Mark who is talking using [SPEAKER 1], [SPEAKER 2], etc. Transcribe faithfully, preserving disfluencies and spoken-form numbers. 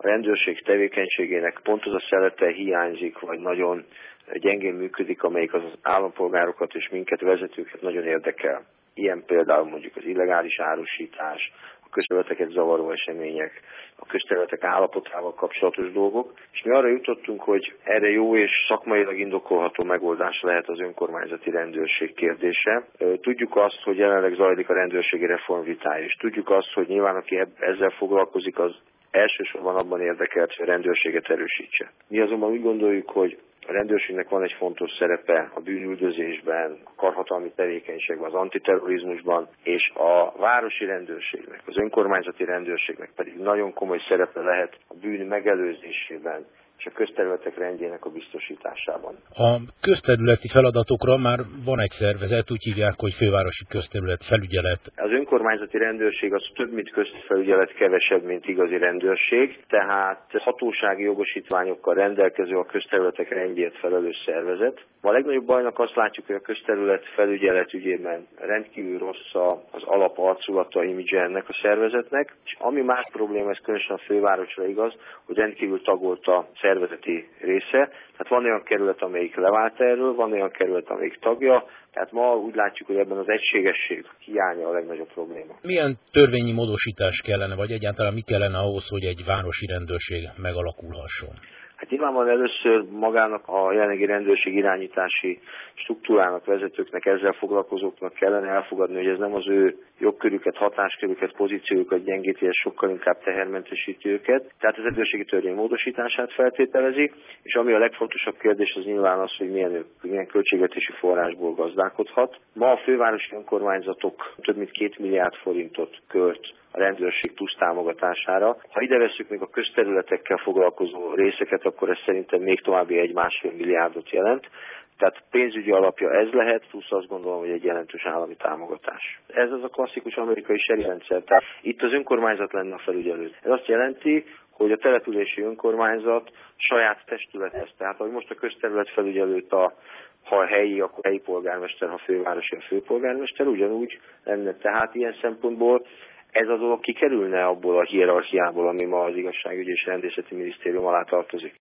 [SPEAKER 1] a rendőrség tevékenységének pont az a szelete hiányzik, vagy nagyon gyengén működik, amelyik az állampolgárokat és minket, vezetőket nagyon érdekel. Ilyen például mondjuk az illegális árusítás, a közterületeket zavaró események, a közterületek állapotával kapcsolatos dolgok, és mi arra jutottunk, hogy erre jó és szakmailag indokolható megoldás lehet az önkormányzati rendőrség kérdése. Tudjuk azt, hogy jelenleg zajlik a rendőrségi reformvitája, és tudjuk azt, hogy nyilván aki ezzel foglalkozik, az elsősorban abban érdekelt, hogy a rendőrséget erősítse. Mi azonban úgy gondoljuk, hogy a rendőrségnek van egy fontos szerepe a bűnüldözésben, a karhatalmi tevékenységben, az antiterrorizmusban, és a városi rendőrségnek, az önkormányzati rendőrségnek pedig nagyon komoly szerepe lehet a bűn megelőzésében és a közterületek rendjének a biztosításában.
[SPEAKER 2] A közterületi feladatokra már van egy szervezet, úgy hívják, hogy Fővárosi Közterület Felügyelet.
[SPEAKER 1] Az önkormányzati rendőrség az több, mint közfelügyelet, kevesebb, mint igazi rendőrség, tehát hatósági jogosítványokkal rendelkező, a közterületek rendjét felelős szervezet. A legnagyobb bajnak azt látjuk, hogy a közterület felügyelet ügyében rendkívül rossz az alaparculata, imidzse ennek a szervezetnek, és ami más probléma, ez különösen a fővárosra igaz, hogy rendkívül tagolt a szervezeti része. Tehát van olyan kerület, amelyik levált erről, van olyan kerület, amelyik tagja, tehát ma úgy látjuk, hogy ebben az egységesség hiánya a legnagyobb probléma.
[SPEAKER 2] Milyen törvényi módosítás kellene, vagy egyáltalán mi kellene ahhoz, hogy egy városi rendőrség megalakulhasson?
[SPEAKER 1] Hát nyilvánvalóan először magának a jelenlegi rendőrség irányítási struktúrának, vezetőknek, ezzel foglalkozóknak kellene elfogadni, hogy ez nem az ő jogkörüket, hatáskörüket, pozíciójukat gyengíti, ez sokkal inkább tehermentesíti őket. Tehát az rendőrségi törvény módosítását feltételezi, és ami a legfontosabb kérdés, az nyilván az, hogy milyen, milyen költségvetési forrásból gazdálkodhat. Ma a fővárosi önkormányzatok több mint két milliárd forintot költ a rendőrség plusz támogatására. Ha ide vesszük még a közterületekkel foglalkozó részeket, akkor ez szerintem még további egy-másfél milliárdot jelent. Tehát pénzügyi alapja ez lehet, plusz azt gondolom, hogy egy jelentős állami támogatás. Ez az a klasszikus amerikai serirendszer. Tehát itt az önkormányzat lenne a felügyelő. Ez azt jelenti, hogy a települési önkormányzat saját testülethez. Tehát ahogy most a közterület felügyelőt a ha helyi, akkor helyi polgármester, ha fővárosi, a főpolgármester, ugyanúgy lenne. Tehát ilyen szempontból ez a dolog kikerülne abból a hierarchiából, ami ma az igazságügyi és rendészeti minisztérium alá tartozik.